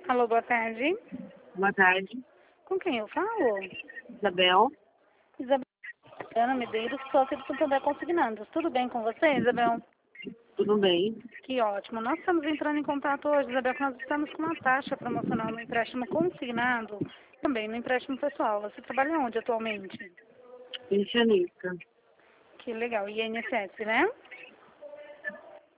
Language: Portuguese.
Alô, boa tarde. Boa tarde, Com quem eu falo? Isabel. Isabel Ana Medeiros, sócia do Santander Consignados. Tudo bem com você, Isabel? Tudo bem? Que ótimo. Nós estamos entrando em contato hoje, Isabel, que nós estamos com uma taxa promocional no empréstimo consignado, também no empréstimo pessoal. Você trabalha onde atualmente? Pensionista. Que legal. INSS, né?